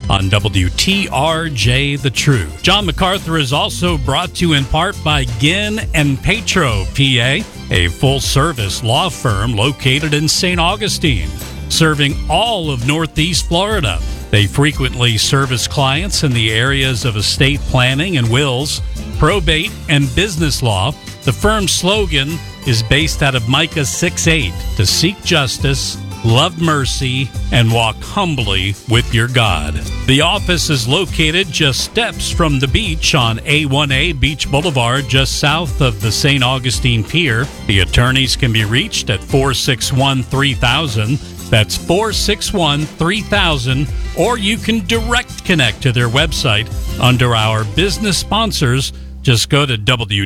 on WTRJ The Truth. John MacArthur is also brought to you in part by Ginn and Petro, PA, a full-service law firm located in St. Augustine, serving all of Northeast Florida. They frequently service clients in the areas of estate planning and wills, probate, and business law. The firm's slogan is based out of Micah 6:8, to seek justice, love mercy, and walk humbly with your God. The office is located just steps from the beach on A1A Beach Boulevard, just south of the St. Augustine Pier. The attorneys can be reached at 461-3000. That's 461-3000. Or you can direct connect to their website under our business sponsors. Just go to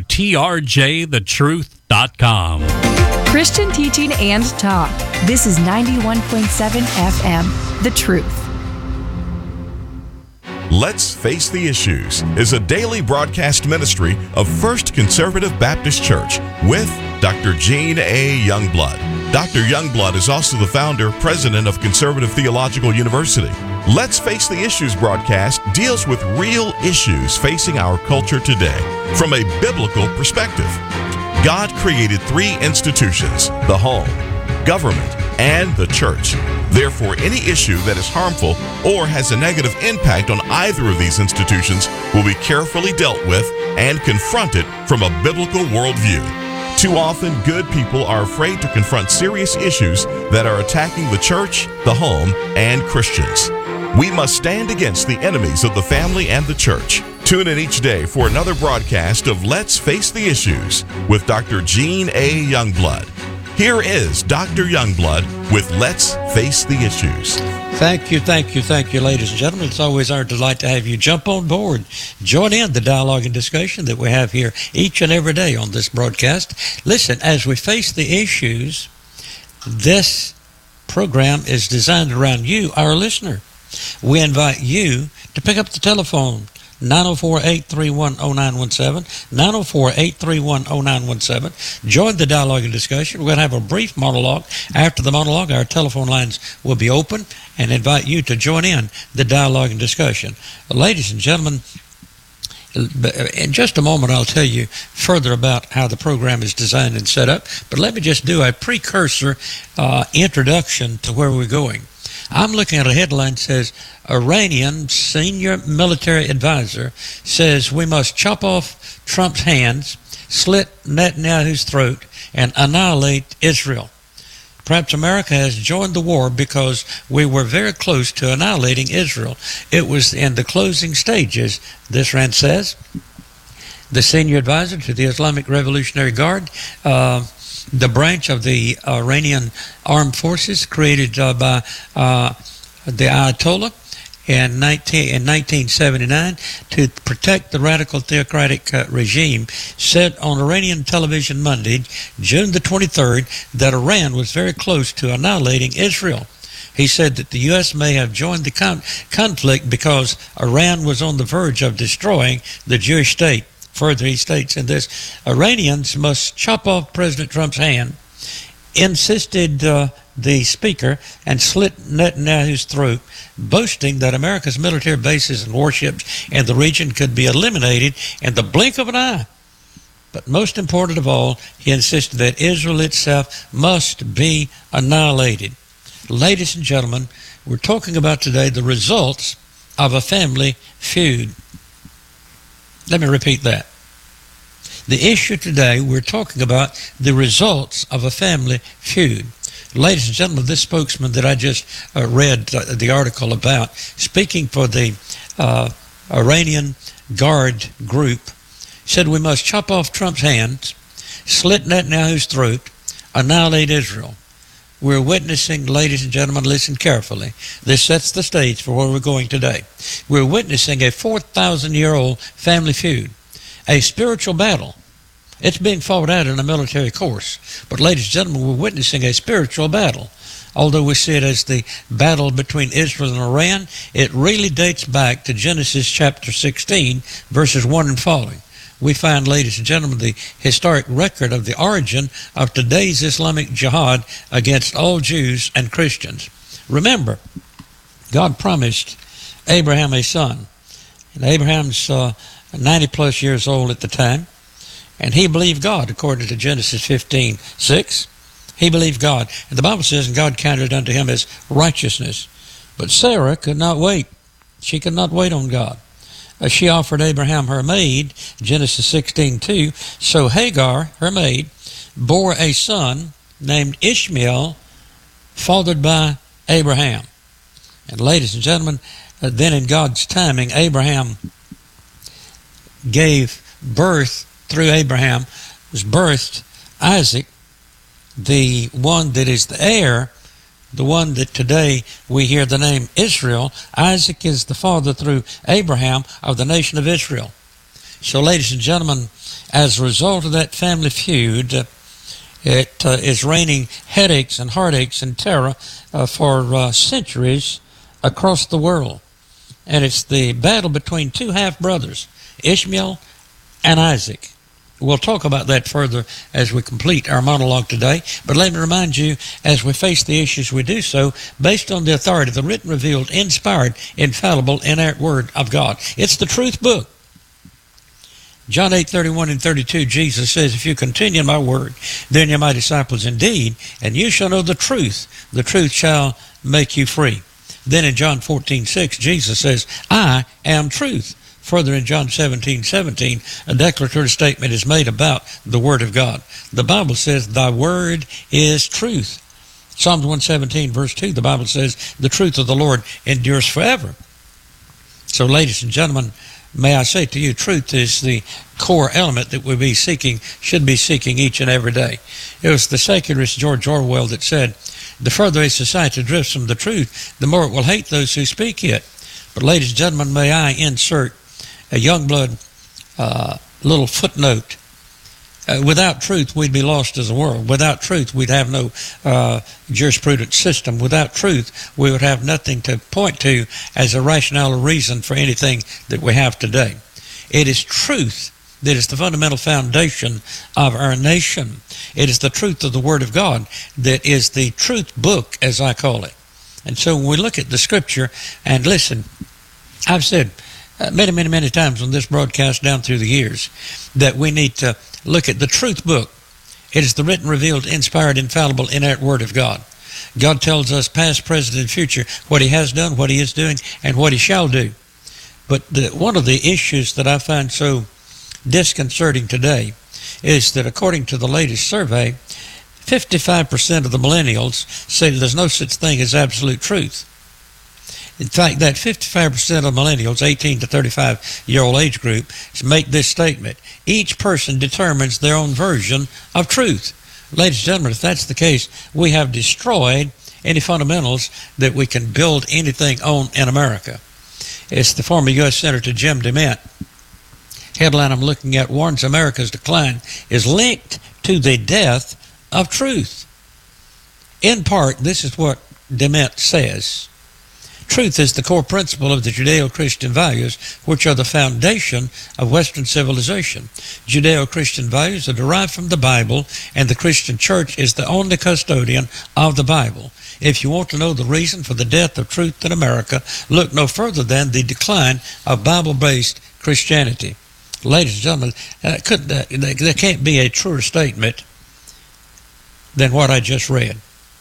WTRJTheTruth.com. Christian teaching and talk. This is 91.7 FM, The Truth. Let's Face the Issues is a daily broadcast ministry of First Conservative Baptist Church with Dr. Gene A. Youngblood. Dr. Youngblood is also the founder, president of Conservative Theological University. Let's Face the Issues broadcast deals with real issues facing our culture today from a biblical perspective. God created three institutions: the home, government, and the church. Therefore, any issue that is harmful or has a negative impact on either of these institutions will be carefully dealt with and confronted from a biblical worldview. Too often, good people are afraid to confront serious issues that are attacking the church, the home, and Christians. We must stand against the enemies of the family and the church. Tune in each day for another broadcast of Let's Face the Issues with Dr. Gene A. Youngblood. Here is Dr. Youngblood with Let's Face the Issues. Thank you, ladies and gentlemen. It's always our delight to have you jump on board. Join in the dialogue and discussion that we have here each and every day on this broadcast. Listen, as we face the issues, this program is designed around you, our listener. We invite you to pick up the telephone, 904-831-0917, 904-831-0917. Join the dialogue and discussion. We're going to have a brief monologue. After the monologue, our telephone lines will be open and invite you to join in the dialogue and discussion. Ladies and gentlemen, in just a moment, I'll tell you further about how the program is designed and set up. But let me just do a precursor introduction to where we're going. I'm looking at a headline that says, Iranian senior military advisor says we must chop off Trump's hands, slit Netanyahu's throat, and annihilate Israel. Perhaps America has joined the war because we were very close to annihilating Israel. It was in the closing stages, this rant says. The senior advisor to the Islamic Revolutionary Guard, the branch of the Iranian armed forces created by the Ayatollah in 1979 to protect the radical theocratic regime, said on Iranian television Monday, June the 23rd, that Iran was very close to annihilating Israel. He said that the U.S. may have joined the conflict because Iran was on the verge of destroying the Jewish state. Further, he states in this, Iranians must chop off President Trump's hand, insisted the speaker, and slit Netanyahu's throat, boasting that America's military bases and warships in the region could be eliminated in the blink of an eye. But most important of all, he insisted that Israel itself must be annihilated. Ladies and gentlemen, we're talking about today the results of a family feud. Let me repeat that. The issue today, we're talking about the results of a family feud. Ladies and gentlemen, this spokesman that I just read the article about, speaking for the Iranian Guard group, said we must chop off Trump's hands, slit Netanyahu's throat, annihilate Israel. We're witnessing, ladies and gentlemen, listen carefully. This sets the stage for where we're going today. We're witnessing a 4,000-year-old family feud, a spiritual battle. It's being fought out in a military course. But, ladies and gentlemen, we're witnessing a spiritual battle. Although we see it as the battle between Israel and Iran, it really dates back to Genesis chapter 16, verses 1 and following. We find, ladies and gentlemen, the historic record of the origin of today's Islamic jihad against all Jews and Christians. Remember, God promised Abraham a son. And Abraham's 90 plus years old at the time, and he believed God according to Genesis 15:6. He believed God, and the Bible says, and God counted unto him as righteousness. But Sarah could not wait. She could not wait on God. She offered Abraham her maid, Genesis 16:2. So Hagar, her maid, bore a son named Ishmael, fathered by Abraham. And ladies and gentlemen, then in God's timing, Abraham gave birth, through Abraham was birthed Isaac, the one that is the heir, the one that today we hear the name Israel. Isaac is the father through Abraham of the nation of Israel. So ladies and gentlemen, as a result of that family feud, it is raining headaches and heartaches and terror for centuries across the world. And it's the battle between two half-brothers, Ishmael and Isaac. We'll talk about that further as we complete our monologue today. But let me remind you, as we face the issues, we do so based on the authority of the written, revealed, inspired, infallible, inerrant Word of God. It's the truth book. John 8:31 and 32, Jesus says, if you continue in my word, then you're my disciples indeed, and you shall know the truth shall make you free. Then in John 14:6, Jesus says, I am truth. Further in John 17:17, a declaratory statement is made about the Word of God. The Bible says, thy word is truth. Psalms 117, verse 2, the Bible says, the truth of the Lord endures forever. So ladies and gentlemen, may I say to you, truth is the core element that we should be seeking each and every day. It was the secularist George Orwell that said, the further a society drifts from the truth, the more it will hate those who speak it. But ladies and gentlemen, may I insert a Youngblood little footnote. Without truth, we'd be lost as a world. Without truth, we'd have no jurisprudence system. Without truth, we would have nothing to point to as a rationale or reason for anything that we have today. It is truth that is the fundamental foundation of our nation. It is the truth of the Word of God that is the truth book, as I call it. And so when we look at the Scripture, and listen, I've said many times on this broadcast down through the years that we need to look at the truth book. It is the written, revealed, inspired, infallible, inerrant Word of God. God tells us past, present, and future what He has done, what He is doing, and what He shall do. But one of the issues that I find so disconcerting today is that according to the latest survey, 55% of the millennials say there's no such thing as absolute truth. In fact, that 55% of millennials, 18 to 35-year-old age group, make this statement: each person determines their own version of truth. Ladies and gentlemen, if that's the case, we have destroyed any fundamentals that we can build anything on in America. It's the former U.S. Senator Jim DeMint. Headline I'm looking at warns America's decline is linked to the death of truth. In part, this is what DeMint says. Truth is the core principle of the Judeo-Christian values, which are the foundation of Western civilization. Judeo-Christian values are derived from the Bible, and the Christian church is the only custodian of the Bible. If you want to know the reason for the death of truth in America, look no further than the decline of Bible-based Christianity. Ladies and gentlemen, there can't be a truer statement than what I just read.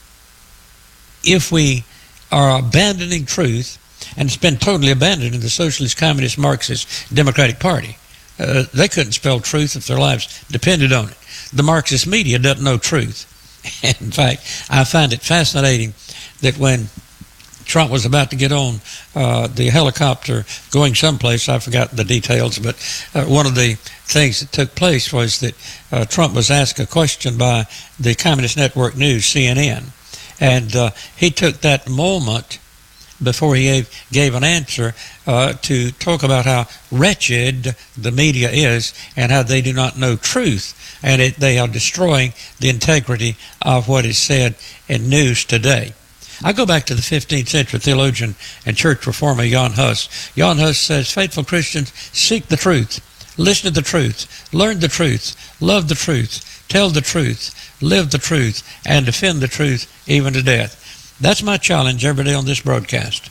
If we are abandoning truth, and it's been totally abandoned in the Socialist, Communist, Marxist, Democratic Party. They couldn't spell truth if their lives depended on it. The Marxist media doesn't know truth. In fact, I find it fascinating that when Trump was about to get on the helicopter going someplace, I forgot the details, but one of the things that took place was that Trump was asked a question by the Communist Network News, CNN, and he took that moment before he gave an answer to talk about how wretched the media is and how they do not know truth, and they are destroying the integrity of what is said in news today. I go back to the 15th century theologian and church reformer Jan Hus. Jan Hus says, faithful Christians seek the truth, listen to the truth, learn the truth, love the truth, tell the truth, live the truth, and defend the truth even to death. That's my challenge every day on this broadcast.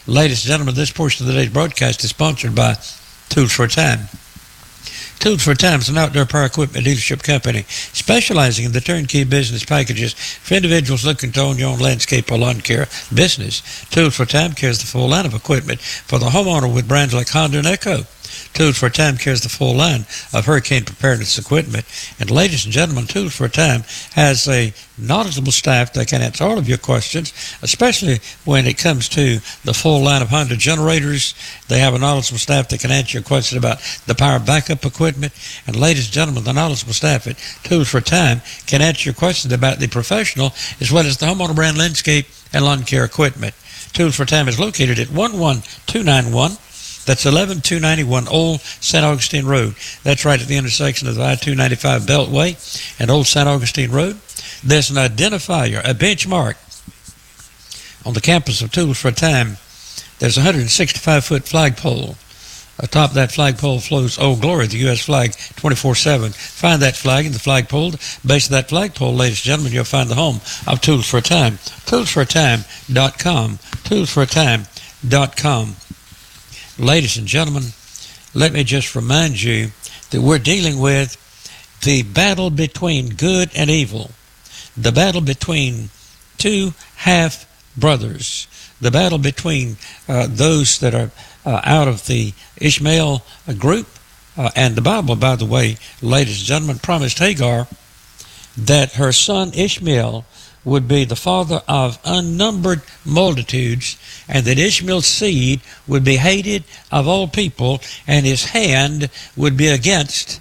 Ladies and gentlemen, this portion of today's broadcast is sponsored by Tools for a Time. Tools for a Time is an outdoor power equipment dealership company specializing in the turnkey business packages for individuals looking to own your own landscape or lawn care business. Tools for a Time carries the full line of equipment for the homeowner with brands like Honda and Echo. Tools for a Time carries the full line of hurricane preparedness equipment. And ladies and gentlemen, Tools for a Time has a knowledgeable staff that can answer all of your questions, especially when it comes to the full line of Honda generators. They have a knowledgeable staff that can answer your question about the power backup equipment. And ladies and gentlemen, the knowledgeable staff at Tools for a Time can answer your questions about the professional as well as the homeowner brand landscape and lawn care equipment. Tools for a Time is located at 11291. That's 11291 Old St. Augustine Road. That's right at the intersection of the I-295 Beltway and Old St. Augustine Road. There's an identifier, a benchmark on the campus of Tools for a Time. There's a 165-foot flagpole. Atop that flagpole floats Old Glory, the U.S. flag, 24/7. Find that flag in the flagpole. Base of that flagpole, ladies and gentlemen, you'll find the home of Tools for a Time. ToolsForATime.com. ToolsForATime.com. Ladies and gentlemen, let me just remind you that we're dealing with the battle between good and evil, the battle between two half-brothers, the battle between those that are out of the Ishmael group. And the Bible, by the way, ladies and gentlemen, promised Hagar that her son Ishmael would be the father of unnumbered multitudes, and that Ishmael's seed would be hated of all people, and his hand would be against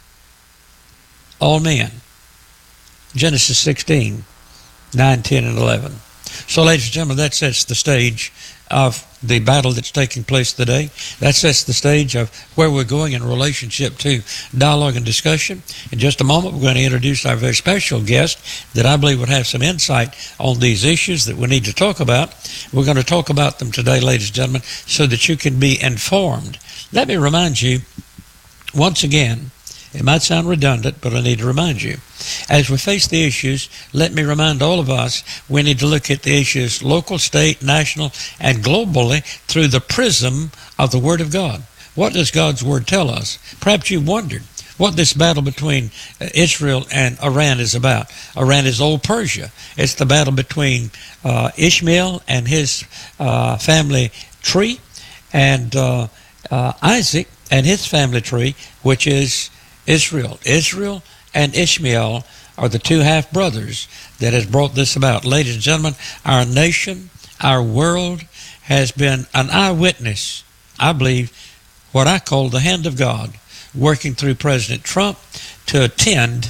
all men. Genesis 16, 9, 10, and 11. So, ladies and gentlemen, that sets the stage of the battle that's taking place today. That sets the stage of where we're going in relationship to dialogue and discussion. In just a moment, we're going to introduce our very special guest that I believe would have some insight on these issues that we need to talk about. We're going to talk about them today, ladies and gentlemen, so that you can be informed. Let me remind you, once again, it might sound redundant, but I need to remind you. As we face the issues, let me remind all of us, we need to look at the issues local, state, national, and globally through the prism of the Word of God. What does God's Word tell us? Perhaps you've wondered what this battle between Israel and Iran is about. Iran is old Persia. It's the battle between Ishmael and his family tree, and Isaac and his family tree, which is Israel. Israel and Ishmael are the two half-brothers that has brought this about. Ladies and gentlemen, our nation, our world has been an eyewitness, I believe, what I call the hand of God, working through President Trump to attend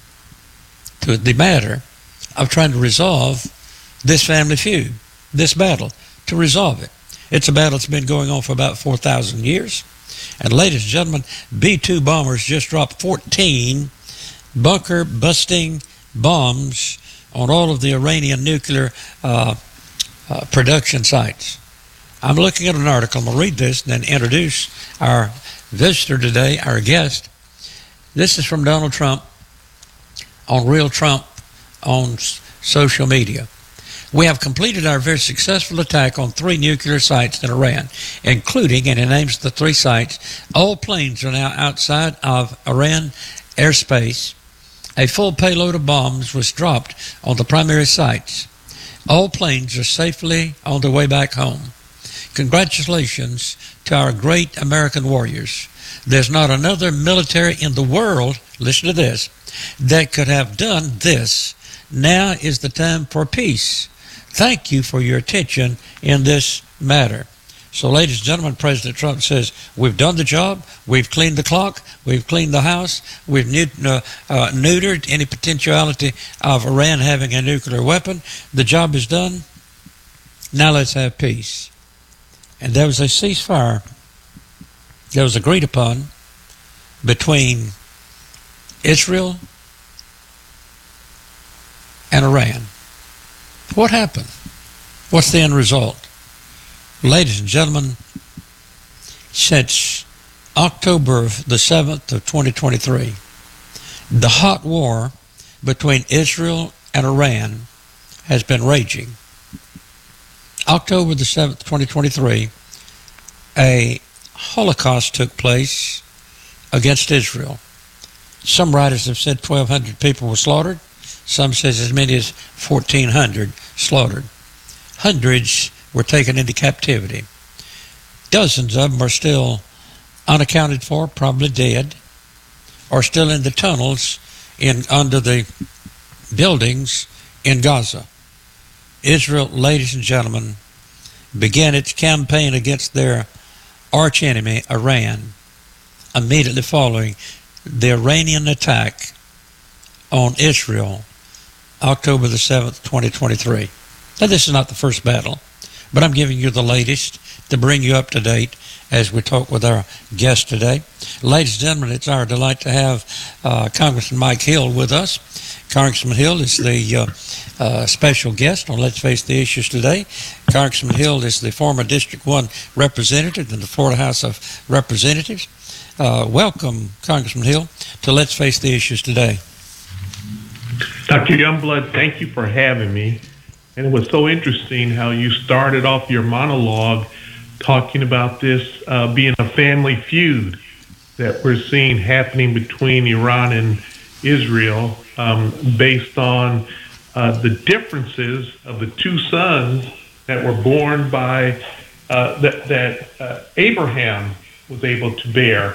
to the matter of trying to resolve this family feud, this battle, to resolve it. It's a battle that's been going on for about 4,000 years. And ladies and gentlemen, B-2 bombers just dropped 14 bunker-busting bombs on all of the Iranian nuclear production sites. I'm looking at an article. I'm going to read this and then introduce our visitor today, our guest. This is from Donald Trump on Real Trump on social media. We have completed our very successful attack on 3 nuclear sites in Iran, including, and it names the 3 sites, all planes are now outside of Iran airspace. A full payload of bombs was dropped on the primary sites. All planes are safely on their way back home. Congratulations to our great American warriors. There's not another military in the world, listen to this, that could have done this. Now is the time for peace. Thank you for your attention in this matter. So, ladies and gentlemen, President Trump says, we've done the job, we've cleaned the clock, we've cleaned the house, we've neutered any potentiality of Iran having a nuclear weapon. The job is done. Now let's have peace. And there was a ceasefire that was agreed upon between Israel and Iran. What happened? What's the end result? Ladies and gentlemen, since October the 7th of 2023, the hot war between Israel and Iran has been raging. October the 7th, 2023, a Holocaust took place against Israel. Some writers have said 1,200 people were slaughtered. Some says as many as 1,400 slaughtered. Hundreds were taken into captivity. Dozens of them are still unaccounted for, probably dead, or still in the tunnels under the buildings in Gaza. Israel, ladies and gentlemen, began its campaign against their archenemy, Iran, immediately following the Iranian attack on Israel, October the 7th, 2023. Now, this is not the first battle, but I'm giving you the latest to bring you up to date as we talk with our guest today. Ladies and gentlemen, it's our delight to have Congressman Mike Hill with us. Congressman Hill is the special guest on Let's Face the Issues today. Congressman Hill is the former District 1 representative in the Florida House of Representatives. Welcome, Congressman Hill, to Let's Face the Issues today. Dr. Youngblood, thank you for having me. And it was so interesting how you started off your monologue talking about this being a family feud that we're seeing happening between Iran and Israel based on the differences of the two sons that were born by that Abraham was able to bear,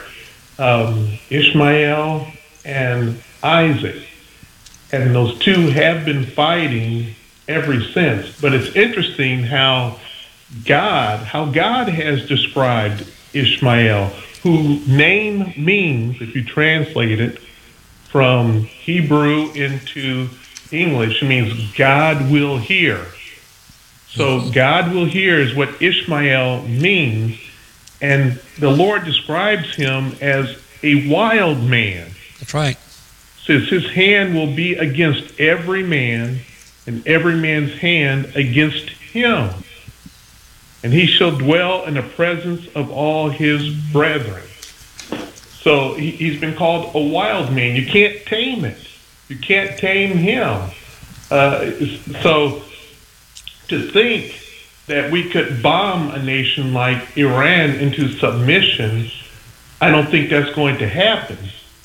Ishmael and Isaac. And those two have been fighting ever since. But it's interesting how God has described Ishmael, whose name means, if you translate it from Hebrew into English, it means God will hear. So God will hear is what Ishmael means, and the Lord describes him as a wild man. That's right. Says his hand will be against every man, and every man's hand against him. And he shall dwell in the presence of all his brethren. So he's been called a wild man. You can't tame it. You can't tame him. So to think that we could bomb a nation like Iran into submission, I don't think that's going to happen.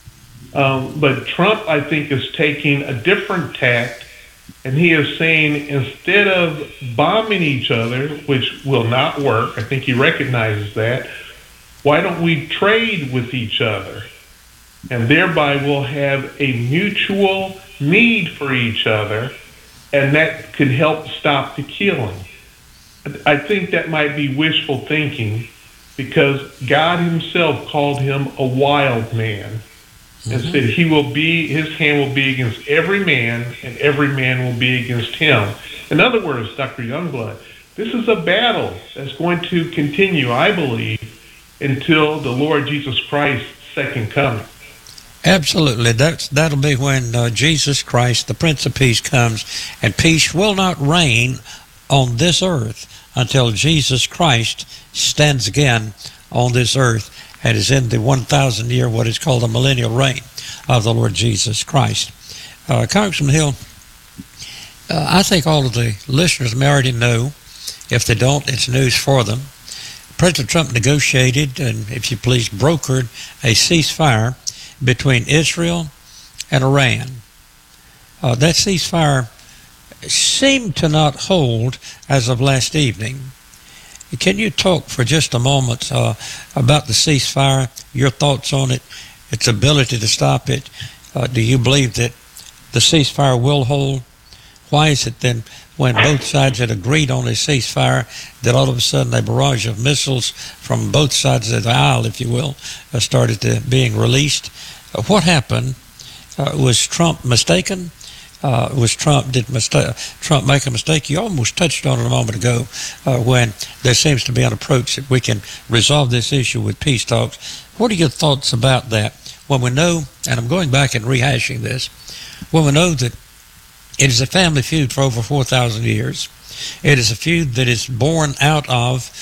But Trump, I think, is taking a different tact, and he is saying instead of bombing each other, which will not work, I think he recognizes that, why don't we trade with each other? And thereby we'll have a mutual need for each other, and that could help stop the killing. I think that might be wishful thinking, because God himself called him a wild man. And said his hand will be against every man, and every man will be against him. In other words, Dr. Youngblood, this is a battle that's going to continue, I believe, until the Lord Jesus Christ's second coming. Absolutely. That'll be when Jesus Christ, the Prince of Peace, comes, and peace will not reign on this earth until Jesus Christ stands again on this earth and is in the 1,000-year, what is called the millennial reign of the Lord Jesus Christ. Congressman Hill, I think all of the listeners may already know. If they don't, it's news for them. President Trump negotiated, and if you please, brokered a ceasefire between Israel and Iran. That ceasefire seemed to not hold as of last evening. Can you talk for just a moment about the ceasefire, your thoughts on it, its ability to stop it? Do you believe that the ceasefire will hold? Why is it then when both sides had agreed on a ceasefire that all of a sudden a barrage of missiles from both sides of the aisle, if you will, started being released? What happened? Was Trump mistaken? Did Trump make a mistake? You almost touched on it a moment ago when there seems to be an approach that we can resolve this issue with peace talks. What are your thoughts about that? When we know, and I'm going back and rehashing this, when we know that it is a family feud for over 4,000 years, it is a feud that is born out of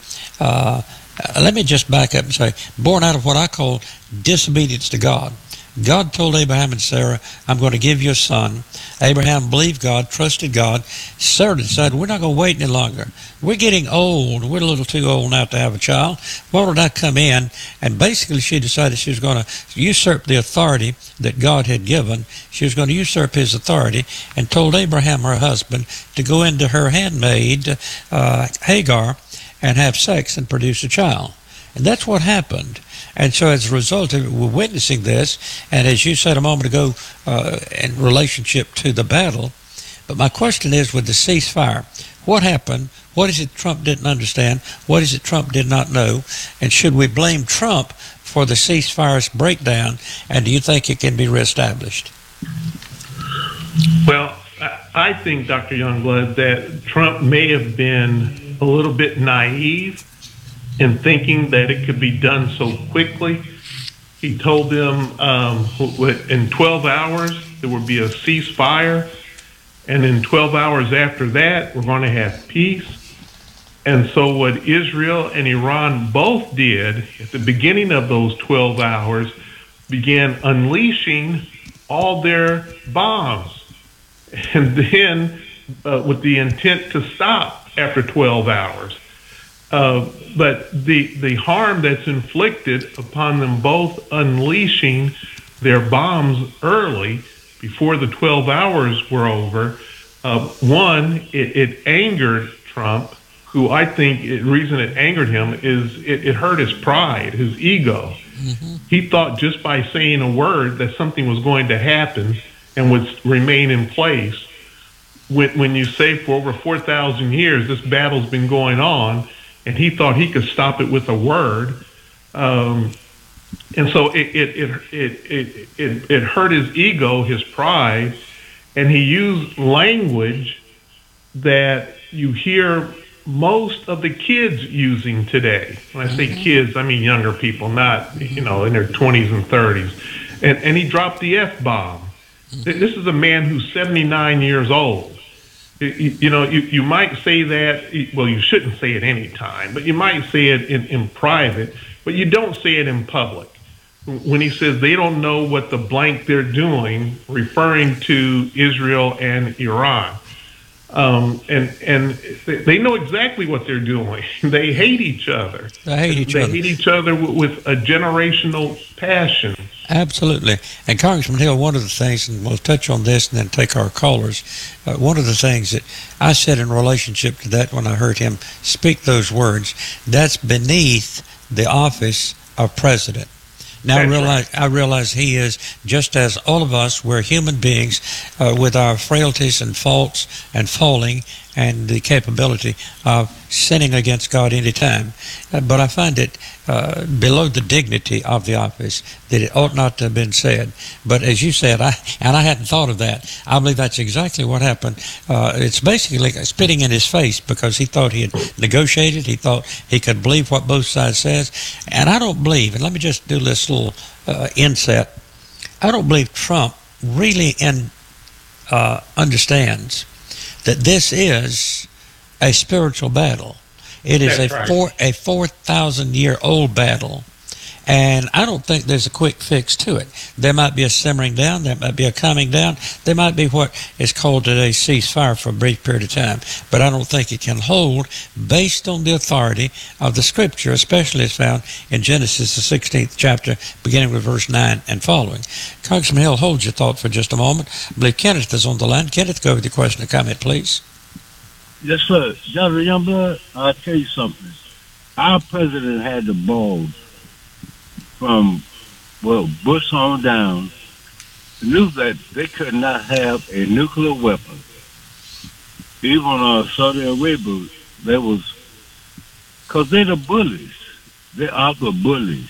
let me just back up and say, born out of what I call disobedience to God. God told Abraham and Sarah, I'm going to give you a son. Abraham believed God, trusted God. Sarah decided, we're not going to wait any longer. We're getting old. We're a little too old now to have a child. Why don't I come in? And basically she decided she was going to usurp the authority that God had given. She was going to usurp his authority and told Abraham, her husband, to go into her handmaid, Hagar, and have sex and produce a child. And that's what happened. And so as a result of it, we're witnessing this, and as you said a moment ago, in relationship to the battle, but my question is, with the ceasefire, what happened? What is it Trump didn't understand? What is it Trump did not know? And should we blame Trump for the ceasefire's breakdown, and do you think it can be reestablished? Well, I think, Dr. Youngblood, that Trump may have been a little bit naive in thinking that it could be done so quickly. He told them in 12 hours there would be a ceasefire, and in 12 hours after that we're going to have peace. And so what Israel and Iran both did at the beginning of those 12 hours began unleashing all their bombs, and then with the intent to stop after 12 hours. But the harm that's inflicted upon them both unleashing their bombs early, before the 12 hours were over, one, it angered Trump, who I think the reason it angered him is it hurt his pride, his ego. Mm-hmm. He thought just by saying a word that something was going to happen and would remain in place. When you say for over 4,000 years this battle's been going on, and he thought he could stop it with a word, and so it hurt his ego, his pride, and he used language that you hear most of the kids using today. When I say kids, I mean younger people, not in their 20s and 30s. And he dropped the F-bomb. This is a man who's 79 years old. You might say that, well, you shouldn't say it any time, but you might say it in private, but you don't say it in public. When he says they don't know what the blank they're doing, referring to Israel and Iran. And they know exactly what they're doing. They hate each other. They hate each other with a generational passion. Absolutely. And Congressman Hill, one of the things, and we'll touch on this and then take our callers, one of the things that I said in relationship to that when I heard him speak those words, that's beneath the office of president. Now I realize he is, just as all of us, we're human beings with our frailties and faults and falling and the capability of sinning against God any time. But I find it below the dignity of the office that it ought not to have been said. But as you said, I hadn't thought of that. I believe that's exactly what happened. It's basically like spitting in his face, because he thought he had negotiated. He thought he could believe what both sides says. And I don't believe, and let me just do this little inset, I don't believe Trump really understands that this is a spiritual battle. It is a 4,000-year-old battle, and I don't think there's a quick fix to it. There might be a simmering down, there might be a calming down, there might be what is called today ceasefire for a brief period of time, but I don't think it can hold based on the authority of the Scripture, especially as found in Genesis, the 16th chapter, beginning with verse 9 and following. Congressman Hill, hold your thought for just a moment. I believe Kenneth is on the line. Kenneth, go with your question or comment, please. Yes, sir. Dr. Youngblood, I'll tell you something. Our president had the balls from, Bush on down, knew that they could not have a nuclear weapon. Even Saudi Arabia, because they're the bullies. They are the bullies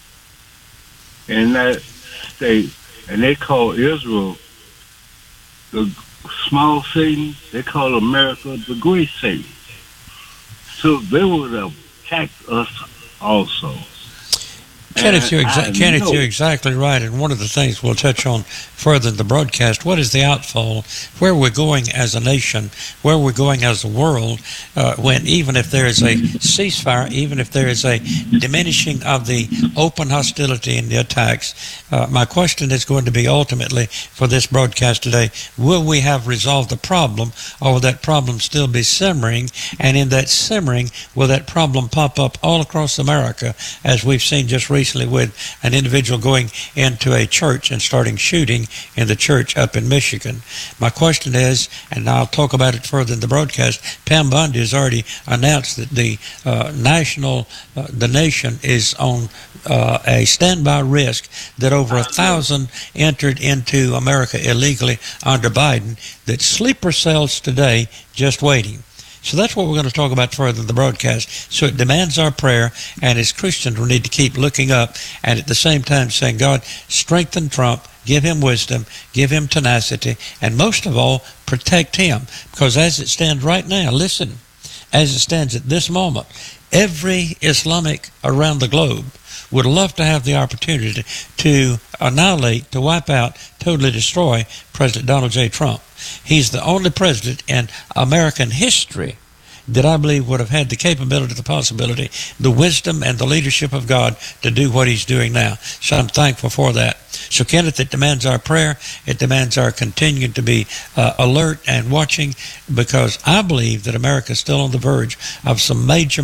in that state, and they call Israel the small Satan. They call America the great Satan. So they would have attacked us also. Kenneth, you're exactly right. And one of the things we'll touch on further in the broadcast, what is the outfall, where we're going as a nation, where we're going as a world, when even if there is a ceasefire, even if there is a diminishing of the open hostility and the attacks, my question is going to be ultimately for this broadcast today, will we have resolved the problem, or will that problem still be simmering? And in that simmering, will that problem pop up all across America, as we've seen just recently with an individual going into a church and starting shooting in the church up in Michigan? My question is, and I'll talk about it further in the broadcast, Pam Bondi has already announced that the nation is on a standby risk that over 1,000 entered into America illegally under Biden, that sleeper cells today just waiting. So that's what we're going to talk about further in the broadcast. So it demands our prayer, and as Christians we need to keep looking up and at the same time saying, God, strengthen Trump, give him wisdom, give him tenacity, and most of all, protect him. Because as it stands right now, listen, as it stands at this moment, every Islamic around the globe would love to have the opportunity to annihilate, to wipe out, totally destroy President Donald J. Trump. He's the only president in American history that I believe would have had the capability, the possibility, the wisdom, and the leadership of God to do what he's doing now. So I'm thankful for that. So, Kenneth, it demands our prayer. It demands our continuing to be alert and watching, because I believe that America is still on the verge of some major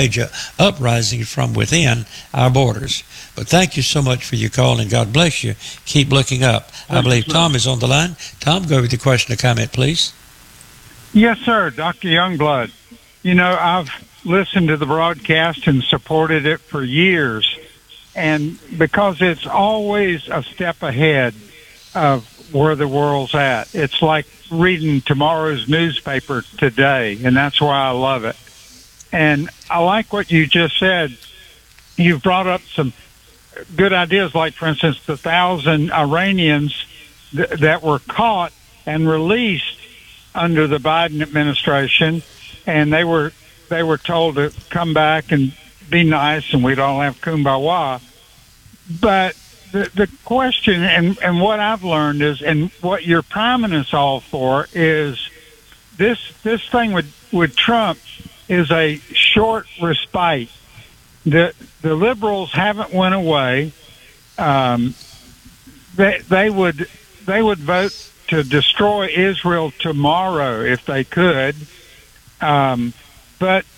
uprisings from within our borders. But thank you so much for your call, and God bless you. Keep looking up. I believe Tom is on the line. Tom, go with your question or comment, please. Yes, sir, Dr. Youngblood. You know, I've listened to the broadcast and supported it for years, and because it's always a step ahead of where the world's at. It's like reading tomorrow's newspaper today, and that's why I love it. And I like what you just said. You've brought up some good ideas, like, for instance, the 1,000 Iranians that were caught and released under the Biden administration, and they were told to come back and be nice, and we'd all have kumbaya. But the question, and what I've learned is, and what you're priming us all for, is this thing with Trump is a short respite. The liberals haven't went away. They would vote to destroy Israel tomorrow if they could. But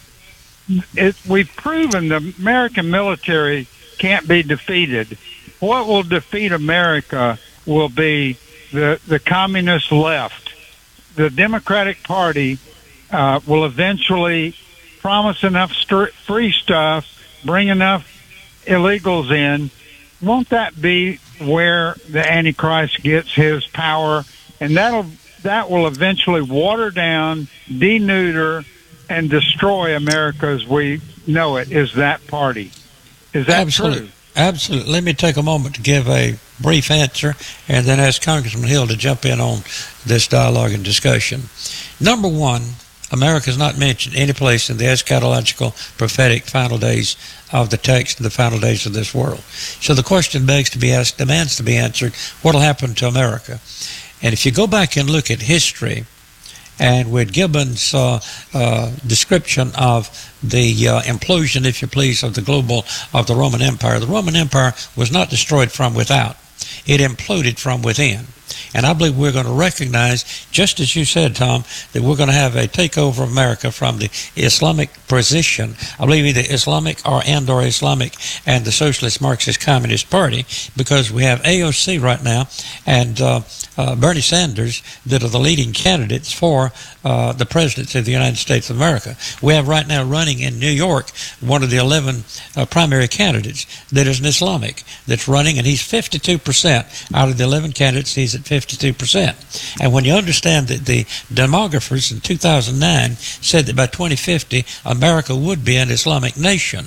we've proven the American military can't be defeated. What will defeat America will be the communist left. The Democratic Party will eventually promise enough free stuff, bring enough illegals in. Won't that be where the Antichrist gets his power? And that will eventually water down, deneuter, and destroy America as we know it, is that party. Is that Absolutely. true? Absolutely. Let me take a moment to give a brief answer and then ask Congressman Hill to jump in on this dialogue and discussion. Number one, America is not mentioned any place in the eschatological, prophetic final days of the text and the final days of this world. So the question begs to be asked, demands to be answered, what will happen to America? And if you go back and look at history, and with Gibbon's description of the implosion, if you please, of the Roman Empire was not destroyed from without. It imploded from within. And I believe we're going to recognize, just as you said, Tom, that we're going to have a takeover of America from the Islamic position. I believe either Islamic or Islamic and the Socialist Marxist Communist Party, because we have AOC right now and Bernie Sanders that are the leading candidates for the presidency of the United States of America. We have right now running in New York one of the 11 primary candidates that is an Islamic that's running, and he's 52% out of the 11 candidates. He's at 52%. And when you understand that the demographers in 2009 said that by 2050 America would be an Islamic nation,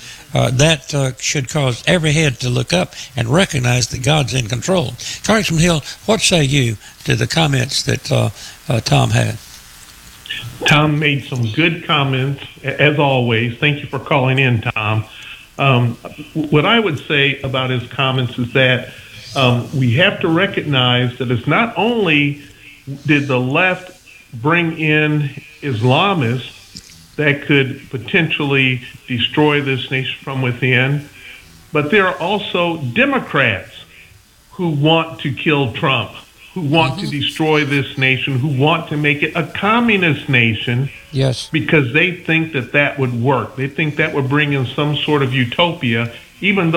that should cause every head to look up and recognize that God's in control. Congressman Hill, what say you to the comments that Tom had? Tom made some good comments, as always. Thank you for calling in, Tom. What I would say about his comments is that we have to recognize that it's not only did the left bring in Islamists that could potentially destroy this nation from within, but there are also Democrats who want to kill Trump, who want to destroy this nation, who want to make it a communist nation. Yes. Because they think that would work. They think that would bring in some sort of utopia, even though